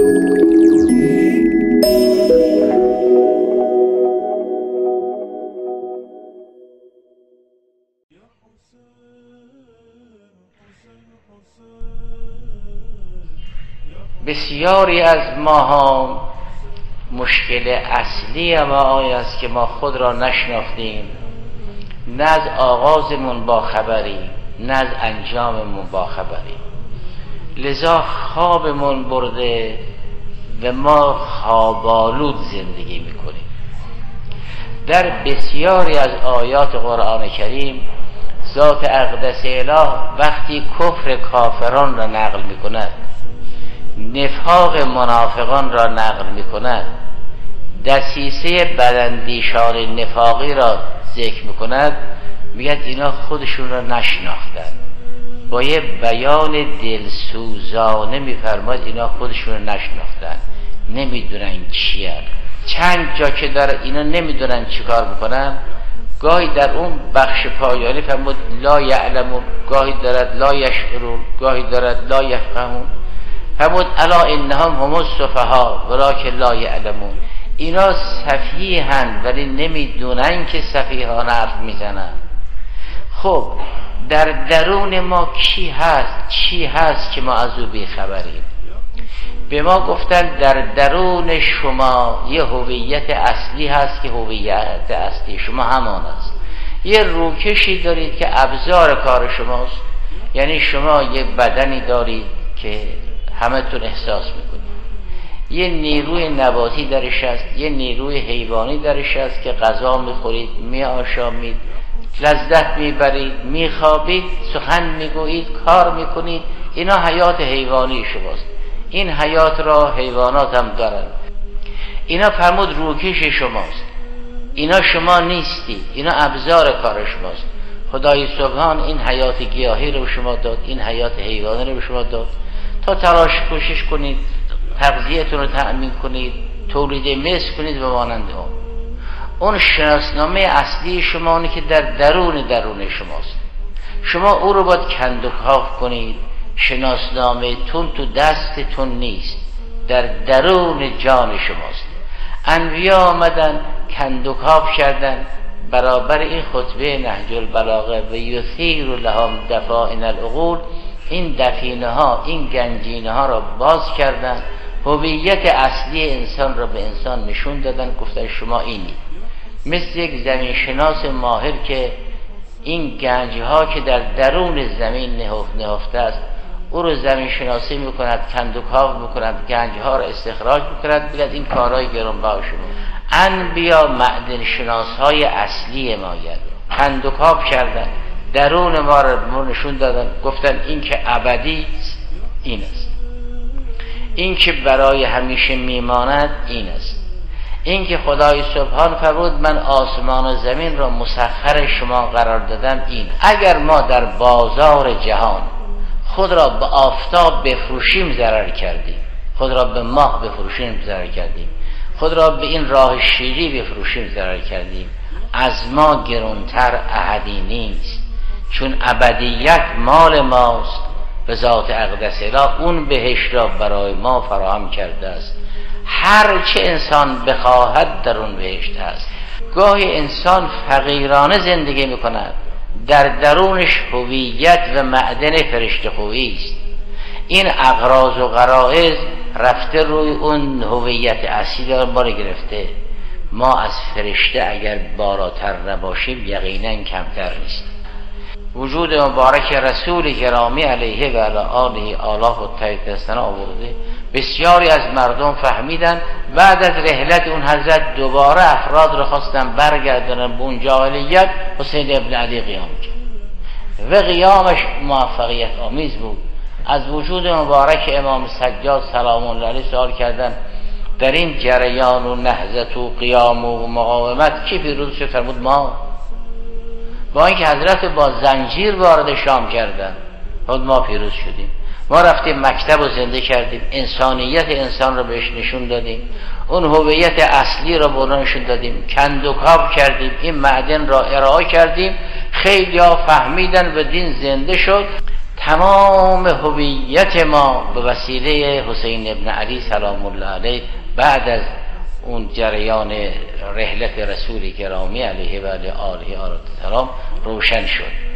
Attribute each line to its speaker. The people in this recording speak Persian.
Speaker 1: بسیاری از ماها مشکل اصلی ما این است که ما خود را نشناختیم، نه از آغازمون با خبری، نه از انجاممون با خبری. لذا خوابمون برده و ما خوابالود زندگی میکنیم. در بسیاری از آیات قرآن کریم ذات اقدس اله وقتی کفر کافران را نقل میکند، نفاق منافقان را نقل میکند، دسیسه بداندیشان نفاقی را ذکر میکند، میگه اینا خودشون را نشناختن. با یه بیان دلسوزانه میفرماید اینا خودشون را نشناختن، نمیدونن چیه. چند جا که در اینا نمیدونن چی کار میکنن، گاهی در اون بخش پایانی فرمود لا یعلمون، گاهی دارد لا یشعرون، گاهی دارد لا یفقهون. فرمود الا انهم هم السفهاء ولکن لا یعلمون. اینا سفیهن ولی نمیدونن که سفیهان حرف میزنن. خب در درون ما کی هست، چی هست که ما از او بیخبریم؟ به ما گفتن در درون شما یه هویت اصلی هست که هویت اصلی شما همان است. یه روکشی دارید که ابزار کار شماست، یعنی شما یه بدنی دارید که همه تون احساس میکنید، یه نیروی نباتی درش هست، یه نیروی حیوانی درش هست که غذا میخورید، میآشامید، لذت میبرید، میخوابید، سخن میگویید، کار میکنید. اینا حیات حیوانی شماست. این حیات را حیوانات هم دارن. اینا فرمود روکش شماست، اینا شما نیستی، اینا ابزار کار شماست. خدای سبحان این حیات گیاهی رو به شما داد، این حیات حیوانی رو به شما داد تا تلاش کوشش کنید تغذیه‌تون رو تأمین کنید، تولید مثل کنید و مانند اون شناسنامه اصلی شما اونه که در درون شماست. شما او رو باید کندوکاو کنید. شناسنامه تون تو دستتون نیست، در درون جان شماست. انبیا آمدن کندوکاو کردن برابر این خطبه نهج البلاغه و یثیر لهم دفائن العقول. این دفینه ها، این گنجینه ها را باز کردن، هویت اصلی انسان را به انسان نشون دادن، گفتن شما اینی. مثل یک زمین شناس ماهر که این گنج ها که در درون زمین نهفته است او رو زمین شناسی میکند، کندوکاو میکند، گنج ها را استخراج میکند، بگید این کارهای گرانبها شما. انبیا معدن شناس های اصلی ما کندوکاو کردن، درون ما را نشون دادن، گفتن این که ابدی این است، این که برای همیشه میماند این است. این که خدای سبحان فرمود من آسمان و زمین را مسخر شما قرار دادم این. اگر ما در بازار جهان خود را به آفتاب بفروشیم ضرر کردیم، خود را به ماه بفروشیم ضرر کردیم، خود را به این راه شیری بفروشیم ضرر کردیم. از ما گرانتر احدی نیست، چون ابدیت مال ماست به ذات اقدس اله اون بهشت را برای ما فراهم کرده است. هر چه انسان بخواهد در اون بهشت هست. گاهی انسان فقیرانه زندگی میکند، در درونش هویت و معدن فرشته خویی است. این اغراض و غرائز رفته روی اون هویت اصلی ما رو گرفته. ما از فرشته اگر بالاتر نباشیم یقینا کمتر نیست. وجود مبارک رسول گرامی علیه و علی آله آلاف و تایید آورده. بسیاری از مردم فهمیدن بعد از رحلت اون حضرت دوباره افراد رو خواستن برگردونن به اون جاهلیت. حسین ابن علی قیام کرد و قیامش موفقیت آمیز بود. از وجود مبارک امام سجاد سلام الله علیه سوال کردن در این جریان و نهضت و قیام و مقاومت کی پیروز شد؟ فرمود ما. با اینکه حضرت با زنجیر وارد شام کردن، ما پیروز شدیم. ما رفتیم مکتب رو زنده کردیم، انسانیت انسان رو بهش نشون دادیم، اون هویت اصلی رو به نشون دادیم، کندوکاو کردیم، این معدن را ارائه کردیم. خیلی ها فهمیدن و دین زنده شد. تمام هویت ما به وسیله حسین ابن علی سلام الله علیه بعد از اون جریان رحلت رسول گرامی علیه و آله السلام روشن شد.